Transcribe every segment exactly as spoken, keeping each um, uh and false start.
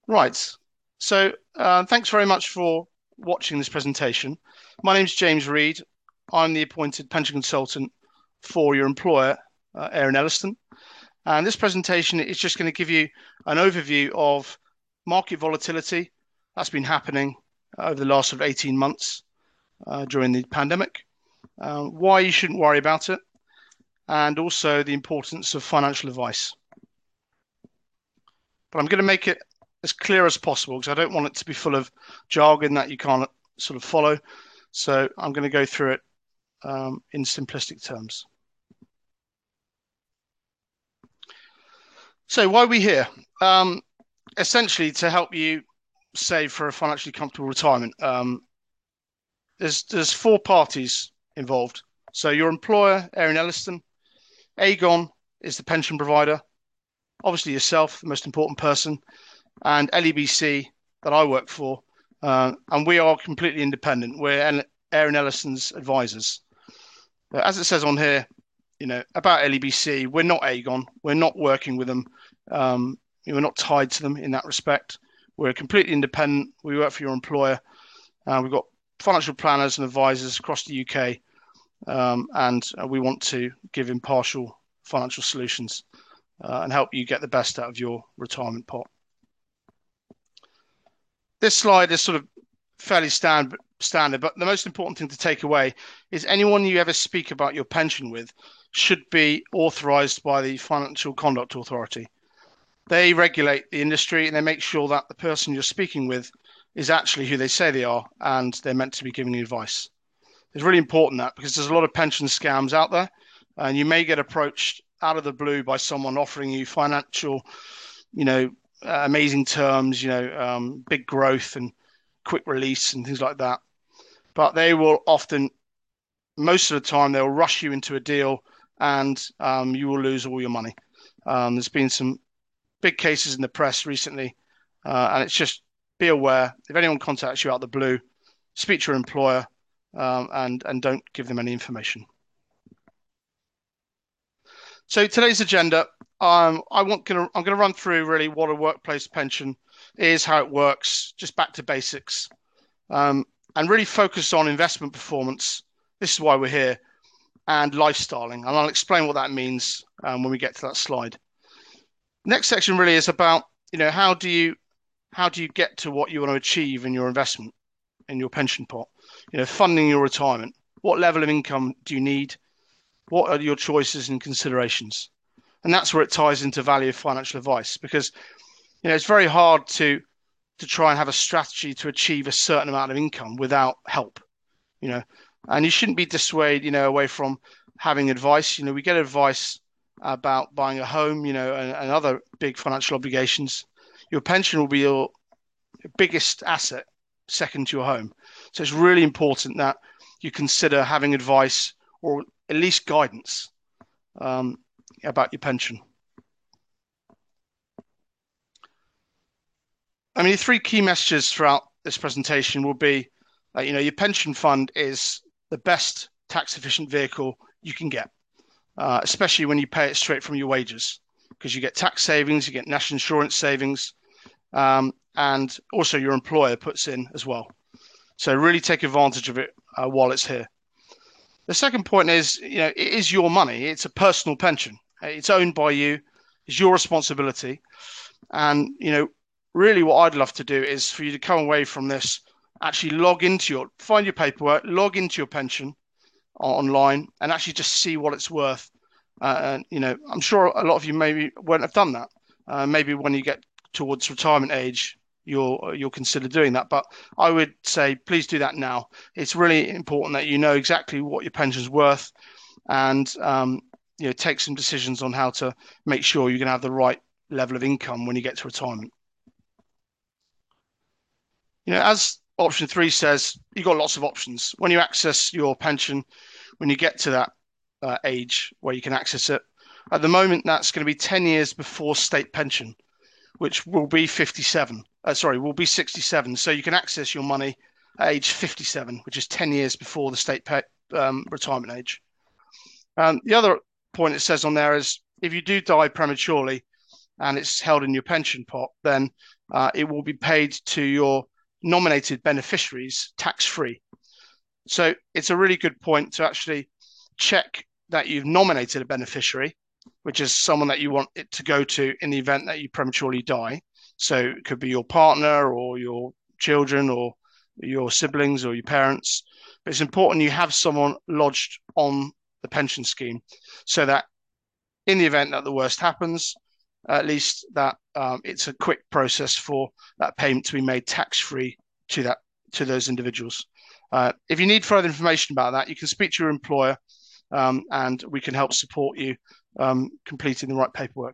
Right. So, uh, thanks very much for watching this presentation. My name is James Reed. I'm the appointed pension consultant for your employer, uh, Aaron Elliston. And this presentation is just going to give you an overview of market volatility that's been happening over the last sort of eighteen months uh, during the pandemic, uh, why you shouldn't worry about it, and also the importance of financial advice. But I'm going to make it as clear as possible because I don't want it to be full of jargon that you can't sort of follow. So I'm going to go through it um, in simplistic terms. So why are we here? Um, essentially to help you save for a financially comfortable retirement. Um, there's there's four parties involved. So your employer, Aaron Elliston, Aegon is the pension provider, obviously yourself, the most important person, and L E B C that I work for, uh, and we are completely independent. We're Aaron Elliston's advisors. But as it says on here, you know, about L E B C, we're not Aegon. We're not working with them. Um, we're not tied to them in that respect. We're completely independent. We work for your employer. Uh, we've got financial planners and advisors across the U K, um, and uh, we want to give impartial financial solutions uh, and help you get the best out of your retirement pot. This slide is sort of fairly stand, standard, but the most important thing to take away is anyone you ever speak about your pension with should be authorised by the Financial Conduct Authority. They regulate the industry and they make sure that the person you're speaking with is actually who they say they are and they're meant to be giving you advice. It's really important that because there's a lot of pension scams out there and you may get approached out of the blue by someone offering you financial, you know, uh, amazing terms, you know, um, big growth and quick release and things like that. But they will often, most of the time, they'll rush you into a deal and um, you will lose all your money. Um, there's been some big cases in the press recently, uh, and it's just be aware if anyone contacts you out of the blue, speak to your employer um, and and don't give them any information. So today's agenda, um, I want gonna I'm going to run through really what a workplace pension is, how it works, just back to basics, um, and really focus on investment performance. This is why we're here, and lifestyling, and I'll explain what that means um, when we get to that slide. Next section really is about, you know, how do you how do you get to what you want to achieve in your investment, in your pension pot? You know, funding your retirement. What level of income do you need? What are your choices and considerations? And that's where it ties into value of financial advice, because you know it's very hard to to try and have a strategy to achieve a certain amount of income without help. You know, and you shouldn't be dissuaded, you know, away from having advice. You know, we get advice about buying a home, you know, and, and other big financial obligations. Your pension will be your biggest asset, second to your home. So it's really important that you consider having advice or at least guidance um, about your pension. I mean, the three key messages throughout this presentation will be, uh, you know, your pension fund is the best tax efficient vehicle you can get. Uh, especially when you pay it straight from your wages, because you get tax savings, you get national insurance savings, um, and also your employer puts in as well. So really take advantage of it uh, while it's here. The second point is, you know, it is your money. It's a personal pension. It's owned by you. It's your responsibility. And, you know, really what I'd love to do is for you to come away from this, actually log into your, find your paperwork, log into your pension online and actually just see what it's worth. Uh, and, you know, I'm sure a lot of you maybe won't have done that. Uh, maybe when you get towards retirement age, you'll you'll consider doing that. But I would say please do that now. It's really important that you know exactly what your pension's worth and, um, you know, take some decisions on how to make sure you're going to have the right level of income when you get to retirement. You know, as option three says, you've got lots of options. When you access your pension, when you get to that uh, age where you can access it, at the moment, that's going to be ten years before state pension, which will be fifty-seven. Uh, sorry, will be sixty-seven. So you can access your money at age fifty-seven, which is ten years before the state pay, um, retirement age. Um, the other point it says on there is if you do die prematurely, and it's held in your pension pot, then uh, it will be paid to your nominated beneficiaries tax-free. So it's a really good point to actually check that you've nominated a beneficiary, which is someone that you want it to go to in the event that you prematurely die. So it could be your partner or your children or your siblings or your parents. But it's important you have someone lodged on the pension scheme so that in the event that the worst happens, at least that um, it's a quick process for that payment to be made tax-free to that to those individuals. Uh, if you need further information about that, you can speak to your employer um, and we can help support you um, completing the right paperwork.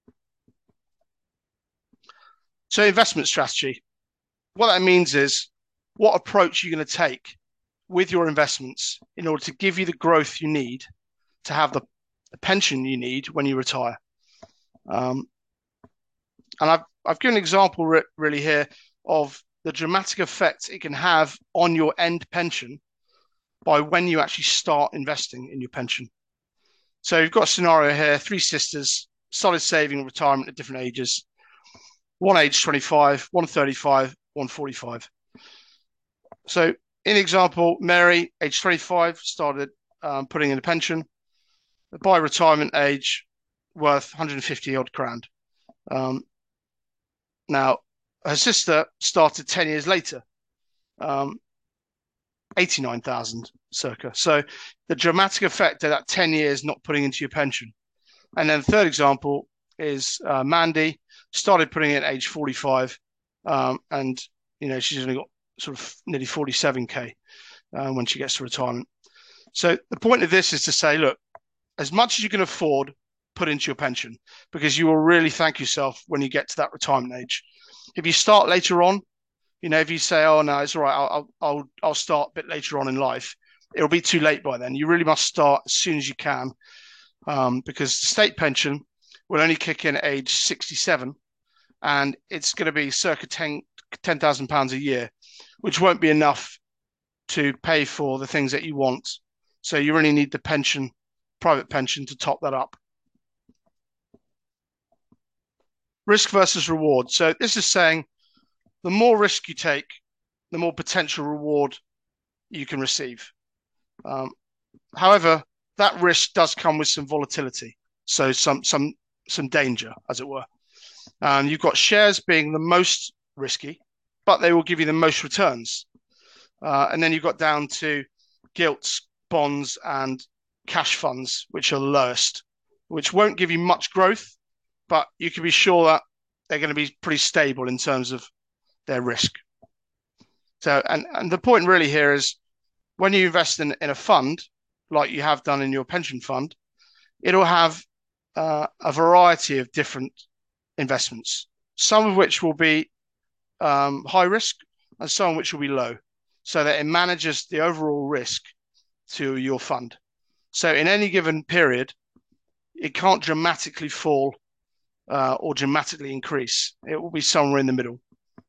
So investment strategy, what that means is what approach you're going to take with your investments in order to give you the growth you need to have the, the pension you need when you retire. Um, and I've, I've given an example re really here of the dramatic effect it can have on your end pension by when you actually start investing in your pension. So you've got a scenario here, three sisters, started saving retirement at different ages. One age twenty-five, one thirty-five, one forty-five. So in example, Mary, age twenty-five, started um, putting in a pension. By retirement age, worth one hundred fifty odd grand. Um, now, her sister started ten years later, um, eighty-nine thousand circa. So the dramatic effect of that ten years not putting into your pension. And then the third example is uh, Mandy, started putting in at age forty-five, um, and you know she's only got sort of nearly forty-seven K uh, when she gets to retirement. So the point of this is to say, look, as much as you can afford, put into your pension, because you will really thank yourself when you get to that retirement age. If you start later on, you know, if you say, oh no, it's all right, I'll I'll I'll start a bit later on in life, it'll be too late by then. You really must start as soon as you can, um, because the state pension will only kick in at age sixty-seven, and it's going to be circa ten thousand pounds a year, which won't be enough to pay for the things that you want. So you really need the pension, private pension, to top that up. Risk versus reward. So this is saying the more risk you take, the more potential reward you can receive. Um, however, that risk does come with some volatility, so some some some danger, as it were. Um, you've got shares being the most risky, but they will give you the most returns. Uh, and then you've got down to gilts, bonds, and cash funds, which are lowest, which won't give you much growth, but you can be sure that they're going to be pretty stable in terms of their risk. So, and, and the point really here is when you invest in, in a fund, like you have done in your pension fund, it'll have uh, a variety of different investments, some of which will be um, high risk and some of which will be low, so that it manages the overall risk to your fund. So in any given period, it can't dramatically fall uh, or dramatically increase. It will be somewhere in the middle.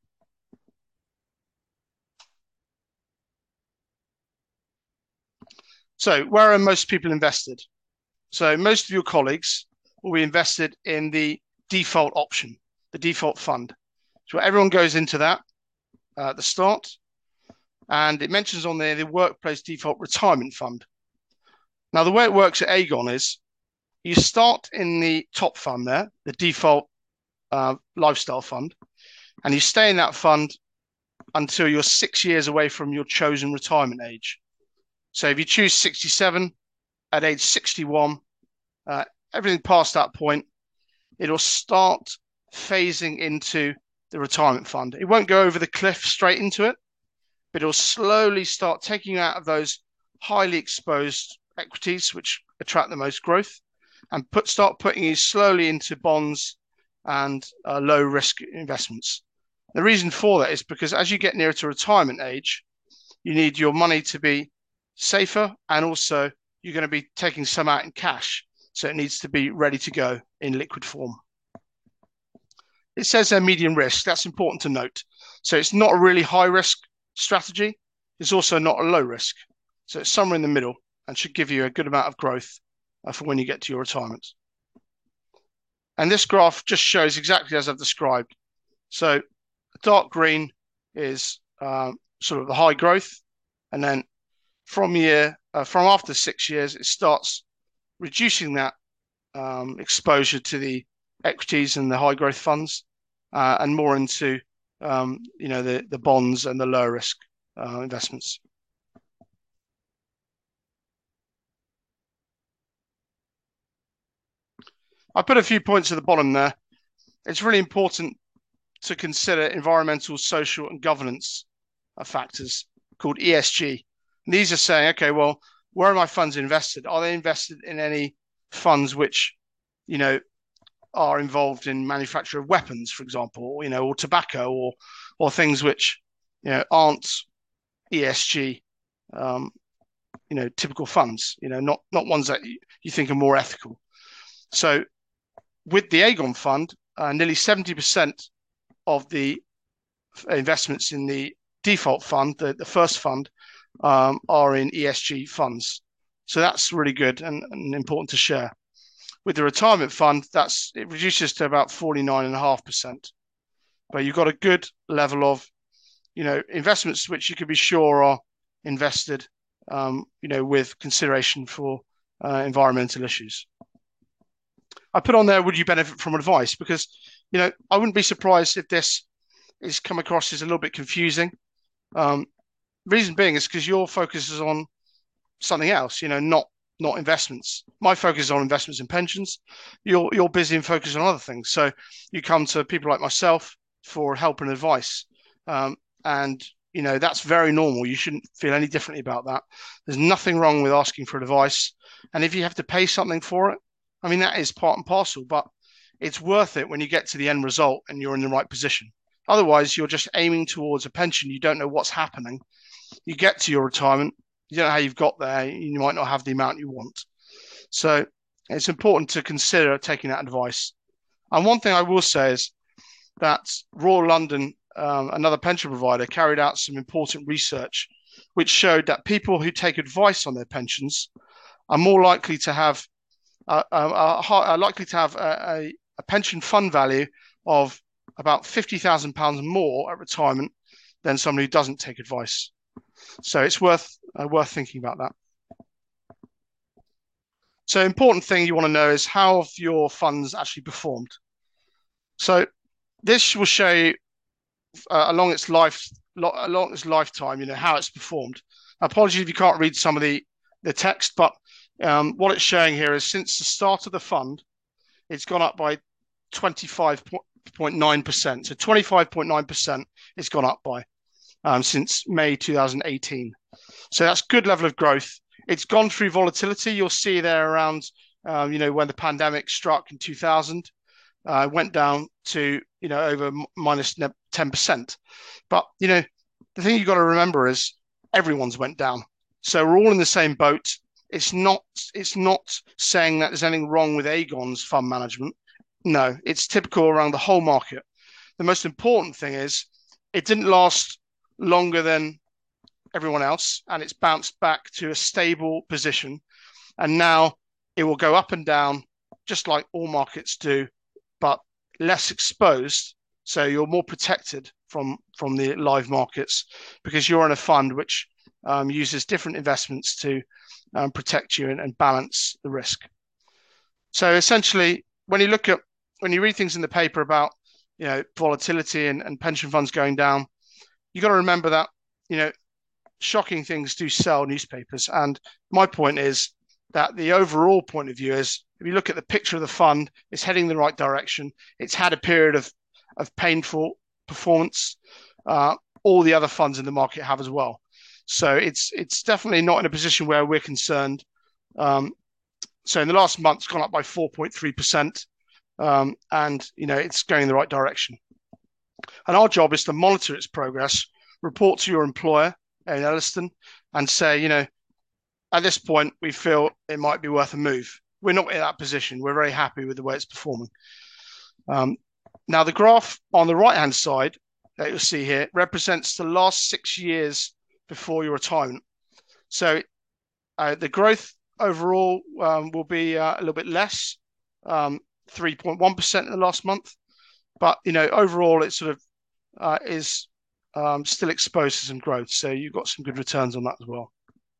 So where are most people invested? So most of your colleagues will be invested in the default option, the default fund. So everyone goes into that uh, at the start, and it mentions on there the workplace default retirement fund. Now, the way it works at Aegon is you start in the top fund there, the default uh, lifestyle fund, and you stay in that fund until you're six years away from your chosen retirement age. So if you choose sixty-seven, at age sixty-one, uh, everything past that point, it'll start phasing into the retirement fund. It won't go over the cliff straight into it, but it'll slowly start taking you out of those highly exposed equities, which attract the most growth, and put start putting you slowly into bonds and uh, low risk investments. The reason for that is because as you get nearer to retirement age, you need your money to be safer, and also you're going to be taking some out in cash, so it needs to be ready to go in liquid form. It says they're medium risk. That's important to note. So it's not a really high risk strategy. It's also not a low risk. So it's somewhere in the middle and should give you a good amount of growth uh, for when you get to your retirement. And this graph just shows exactly as I've described. So dark green is um, sort of the high growth, and then from year uh, from after six years, it starts reducing that um, exposure to the equities and the high growth funds, uh, and more into um, you know the the bonds and the low risk uh, investments. I put a few points at the bottom there. It's really important to consider environmental, social, and governance factors called E S G. And these are saying, okay, well, where are my funds invested? Are they invested in any funds which, you know, are involved in manufacture of weapons, for example, or, you know, or tobacco, or or things which, you know, aren't E S G, um, you know, typical funds, you know, not not ones that you think are more ethical. So with the Aegon fund, uh, nearly seventy percent of the investments in the default fund, the, the first fund, um, are in E S G funds. So that's really good and, and important to share. With the retirement fund, that's it reduces to about forty-nine point five percent. But you've got a good level of, you know, investments which you can be sure are invested, um, you know, with consideration for uh, environmental issues. I put on there, would you benefit from advice? Because, you know, I wouldn't be surprised if this is come across as a little bit confusing. Um, reason being is because your focus is on something else, you know, not not investments. My focus is on investments and pensions. You're you're busy and focused on other things. So you come to people like myself for help and advice, um, and you know that's very normal. You shouldn't feel any differently about that. There's nothing wrong with asking for advice, and if you have to pay something for it, I mean that is part and parcel. But it's worth it when you get to the end result and you're in the right position. Otherwise, you're just aiming towards a pension. You don't know what's happening. You get to your retirement, you don't know how you've got there. You might not have the amount you want. So it's important to consider taking that advice. And one thing I will say is that Royal London, um, another pension provider, carried out some important research which showed that people who take advice on their pensions are more likely to have uh, uh, are likely to have a, a pension fund value of about fifty thousand pounds more at retirement than someone who doesn't take advice. So it's worth uh, worth thinking about that. So important thing you want to know is how have your funds actually performed. So this will show you uh, along its life along its lifetime, you know, how it's performed. Apologies if you can't read some of the the text, but um, what it's showing here is since the start of the fund, it's gone up by twenty-five point nine percent. So twenty-five point nine percent it's gone up by um, since May two thousand eighteen. So that's good level of growth. It's gone through volatility. You'll see there around, um, you know, when the pandemic struck in two thousand, uh, went down to, you know, over minus ten percent. But, you know, the thing you've got to remember is everyone's went down. So we're all in the same boat. It's not, it's not saying that there's anything wrong with Aegon's fund management. No, it's typical around the whole market. The most important thing is it didn't last longer than everyone else, and it's bounced back to a stable position. And now it will go up and down, just like all markets do, but less exposed. So you're more protected from, from the live markets because you're in a fund which um, uses different investments to um, protect you and, and balance the risk. So essentially, when you look at, when you read things in the paper about, you know, volatility and, and pension funds going down, you got to remember that, you know, shocking things do sell newspapers. And my point is that the overall point of view is, if you look at the picture of the fund, it's heading in the right direction. It's had a period of, of painful performance. Uh, all the other funds in the market have as well. So it's it's definitely not in a position where we're concerned. Um, so in the last month, it's gone up by four point three percent. Um, and, you know, it's going in the right direction. And our job is to monitor its progress, report to your employer in Elliston, and say, you know, at this point, we feel it might be worth a move. We're not in that position. We're very happy with the way it's performing. Um, now, the graph on the right-hand side that you'll see here represents the last six years before your retirement. So uh, the growth overall um, will be uh, a little bit less. Um, three point one percent in the last month. But, you know, overall, it sort of uh, is um, still exposed to some growth. So you've got some good returns on that as well.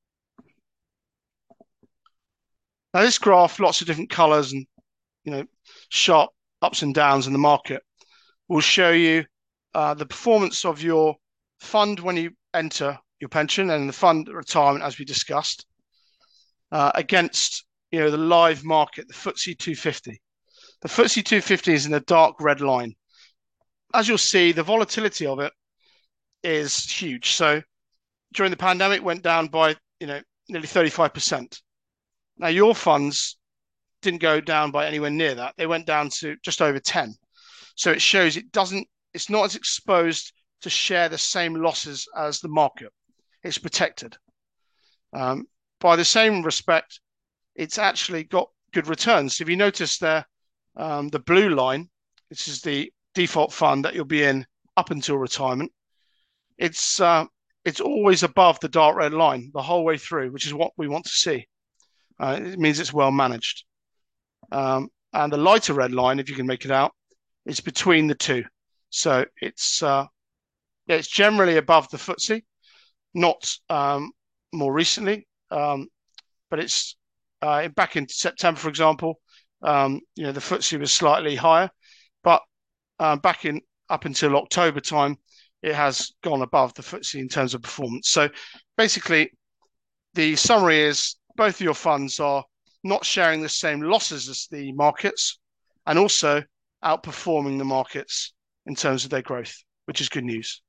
Now, this graph, lots of different colors and, you know, sharp ups and downs in the market, will show you uh, the performance of your fund when you enter your pension and the fund retirement, as we discussed, uh, against, you know, the live market, the F T S E two fifty. The F T S E two fifty is in a dark red line. As you'll see, the volatility of it is huge. So during the pandemic, went down by, you know, nearly thirty-five percent. Now, your funds didn't go down by anywhere near that. They went down to just over ten. So it shows it doesn't, it's not as exposed to share the same losses as the market. It's protected. Um, by the same respect, it's actually got good returns. If you notice there, um, the blue line, this is the default fund that you'll be in up until retirement. It's uh, it's always above the dark red line the whole way through, which is what we want to see. Uh, it means it's well managed. Um, and the lighter red line, if you can make it out, is between the two. So it's uh, yeah, it's generally above the F T S E, not um, more recently, um, but it's uh, back in September, for example. Um, you know, the F T S E was slightly higher, but uh, back in up until October time, it has gone above the F T S E in terms of performance. So basically, the summary is both of your funds are not sharing the same losses as the markets and also outperforming the markets in terms of their growth, which is good news.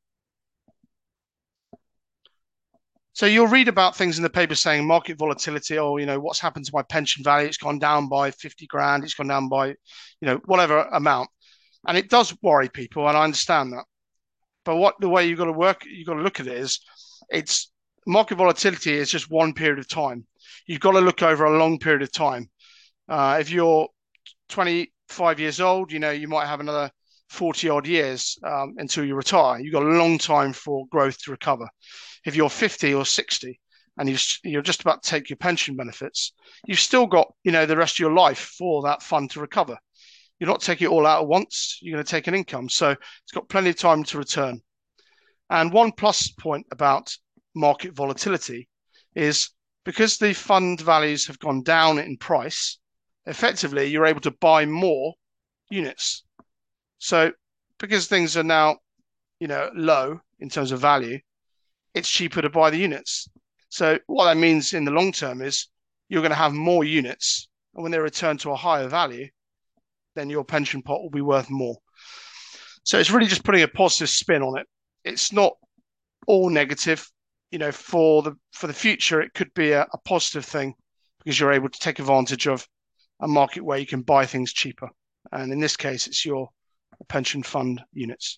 So you'll read about things in the paper saying market volatility, or, you know, what's happened to my pension value? It's gone down by fifty grand. It's gone down by, you know, whatever amount. And it does worry people, and I understand that. But what the way you've got to work, you've got to look at it is, it's market volatility is just one period of time. You've got to look over a long period of time. Uh, if you're twenty-five years old, you know, you might have another forty odd years um, until you retire. You've got a long time for growth to recover. If you're fifty or sixty and you've, you're just about to take your pension benefits, you've still got, you know, the rest of your life for that fund to recover. You're not taking it all out at once. You're going to take an income. So it's got plenty of time to return. And one plus point about market volatility is because the fund values have gone down in price, effectively you're able to buy more units. So because things are now, you know, low in terms of value, it's cheaper to buy the units. So what that means in the long term is you're going to have more units, and when they return to a higher value, then your pension pot will be worth more. So it's really just putting a positive spin on it. It's not all negative. You know, for the for the future, it could be a, a positive thing because you're able to take advantage of a market where you can buy things cheaper. And in this case, it's your pension fund units.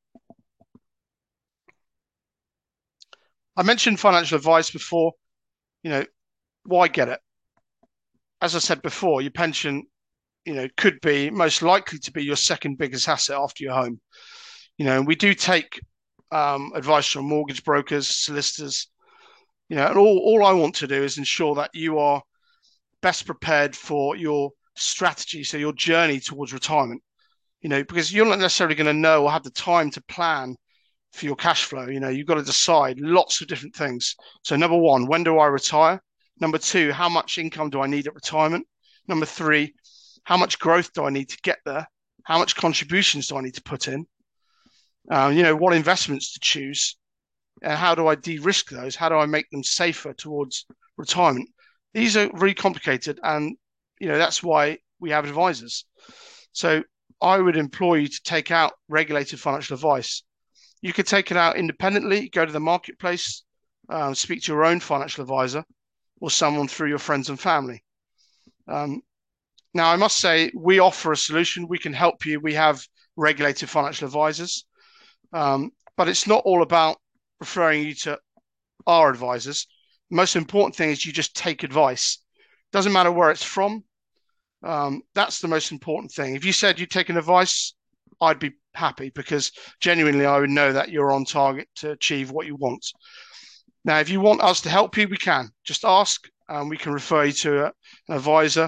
I mentioned financial advice before. You know, why get it? As I said before, your pension, you know, could be most likely to be your second biggest asset after your home. You know, we do take um, advice from mortgage brokers, solicitors, you know, and all, all I want to do is ensure that you are best prepared for your strategy, so your journey towards retirement, you know, because you're not necessarily going to know or have the time to plan for your cash flow. You know, you've got to decide lots of different things. So number one, when do I retire? Number two, how much income do I need at retirement? Number three, how much growth do I need to get there? How much contributions do I need to put in? Um, you know, what investments to choose, and how do I de-risk those? How do I make them safer towards retirement? These are really complicated, and, you know, that's why we have advisors. So I would implore you to take out regulated financial advice. You could take it out independently, go to the marketplace, um, speak to your own financial advisor or someone through your friends and family. Um, now, I must say, we offer a solution. We can help you. We have regulated financial advisors, um, but it's not all about referring you to our advisors. The most important thing is you just take advice. Doesn't matter where it's from. Um, that's the most important thing. If you said you'd taken advice, I'd be happy, because genuinely I would know that you're on target to achieve what you want. Now, if you want us to help you, we can. Just ask, and we can refer you to a, an advisor.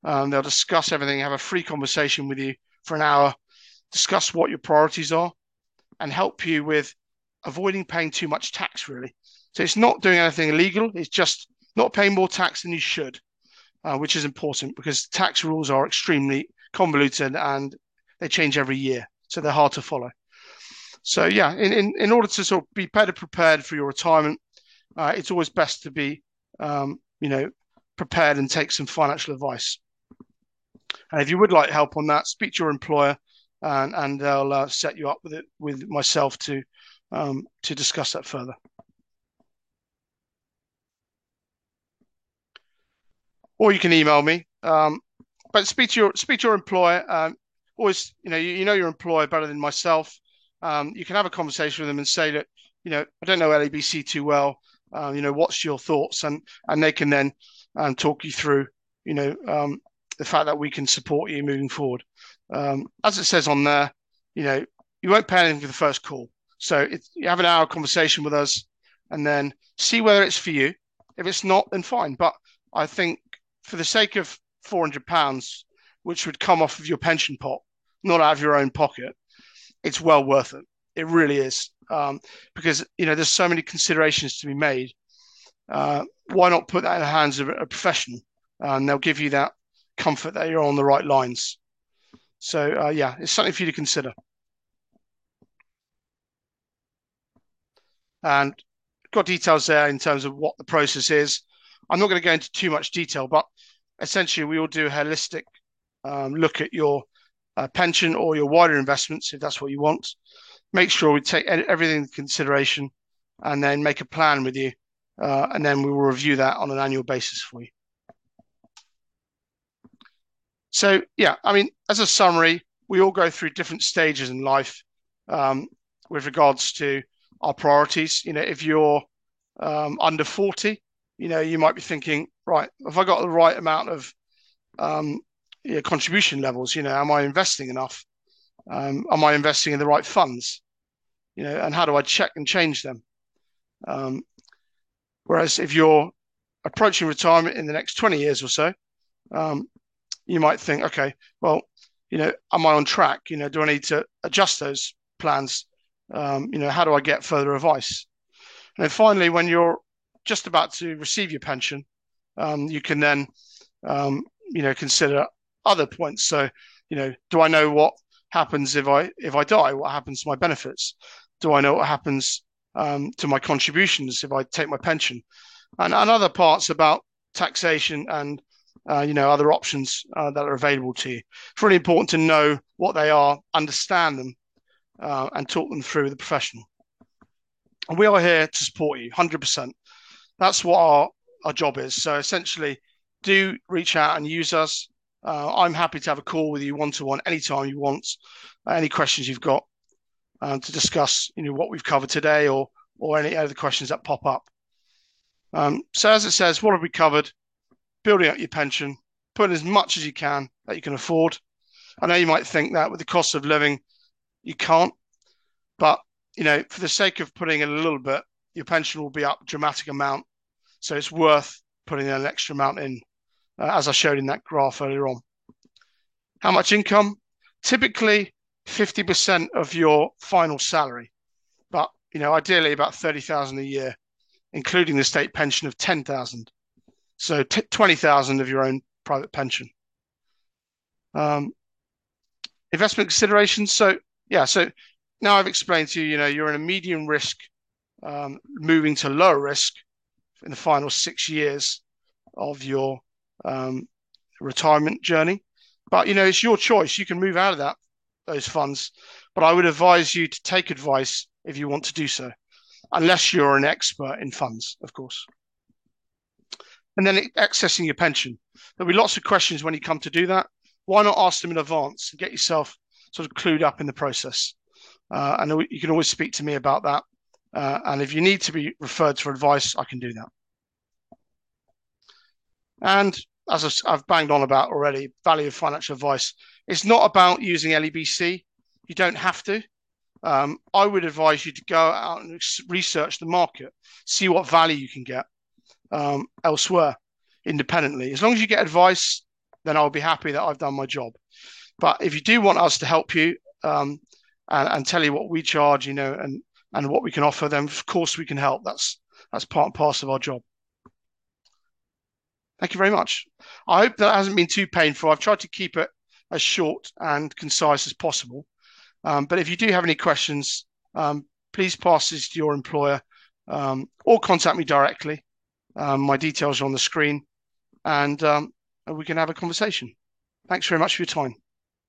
Um, they'll discuss everything, have a free conversation with you for an hour, discuss what your priorities are, and help you with avoiding paying too much tax, really. So it's not doing anything illegal. It's just not paying more tax than you should, uh, which is important because tax rules are extremely convoluted and they change every year. So they're hard to follow. So yeah, in, in, in order to sort of be better prepared for your retirement, uh, it's always best to be, um, you know, prepared and take some financial advice. And if you would like help on that, speak to your employer, and, and they'll uh, set you up with it with myself to um, to discuss that further. Or you can email me. Um, but speak to your speak to your employer. Um, always, you know, you, you know your employer better than myself. Um, you can have a conversation with them and say that, you know, I don't know L A B C too well. Uh, you know, what's your thoughts? And and they can then um, talk you through, you know, um, the fact that we can support you moving forward. Um, as it says on there, you know, you won't pay anything for the first call. So it's, you have an hour conversation with us, and then see whether it's for you. If it's not, then fine. But I think for the sake of four hundred pounds, which would come off of your pension pot, not out of your own pocket, it's well worth it. It really is. Um, because, you know, there's so many considerations to be made. Uh, why not put that in the hands of a professional? Uh, and they'll give you that comfort that you're on the right lines. So, uh, yeah, it's something for you to consider. And got details there in terms of what the process is. I'm not going to go into too much detail, but essentially we will do a holistic um, look at your uh, pension or your wider investments, if that's what you want. Make sure we take everything into consideration and then make a plan with you. Uh, and then we will review that on an annual basis for you. So, yeah, I mean, as a summary, we all go through different stages in life um, with regards to our priorities. You know, if you're um, under forty, you know, you might be thinking, right, have I got the right amount of um, you know, contribution levels? You know, am I investing enough? Um, am I investing in the right funds? You know, and how do I check and change them? Um, whereas if you're approaching retirement in the next twenty years or so, um, you might think, okay, well, you know, am I on track? You know, do I need to adjust those plans? Um, you know, how do I get further advice? And then finally, when you're just about to receive your pension, um, you can then, um, you know, consider other points. So, you know, do I know what happens if I if I die? What happens to my benefits? Do I know what happens um, to my contributions if I take my pension? And, and other parts about taxation and uh, you know, other options uh, that are available to you. It's really important to know what they are, understand them, uh, and talk them through with a professional. And we are here to support you, one hundred percent. That's what our, our job is. So essentially, do reach out and use us. Uh, I'm happy to have a call with you one-to-one anytime you want, uh, any questions you've got um, to discuss, you know, what we've covered today or or any other questions that pop up. Um, so as it says, what have we covered? Building up your pension, put in as much as you can that you can afford. I know you might think that with the cost of living, you can't, but you know, for the sake of putting in a little bit, your pension will be up a dramatic amount. So it's worth putting an extra amount in, uh, as I showed in that graph earlier on. How much income? Typically fifty percent of your final salary, but you know, ideally about thirty thousand a year, including the state pension of ten thousand. So t- twenty thousand of your own private pension. Um, investment considerations. So yeah, so now I've explained to you, you know, you're in a medium risk, um, moving to low risk in the final six years of your um, retirement journey. But you know, it's your choice. You can move out of that those funds, but I would advise you to take advice if you want to do so, unless you're an expert in funds, of course. And then accessing your pension. There'll be lots of questions when you come to do that. Why not ask them in advance and get yourself sort of clued up in the process? Uh, and you can always speak to me about that. Uh, and if you need to be referred for advice, I can do that. And as I've banged on about already, value of financial advice. It's not about using L E B C. You don't have to. Um, I would advise you to go out and research the market, see what value you can get um, elsewhere independently. As long as you get advice, then I'll be happy that I've done my job. But if you do want us to help you um, and, and tell you what we charge, you know, and and what we can offer, then of course we can help. That's that's part and parcel of our job. Thank you very much. I hope that hasn't been too painful. I've tried to keep it as short and concise as possible. Um, but if you do have any questions, um, please pass this to your employer um, or contact me directly. Um, my details are on the screen, and um, we can have a conversation. Thanks very much for your time.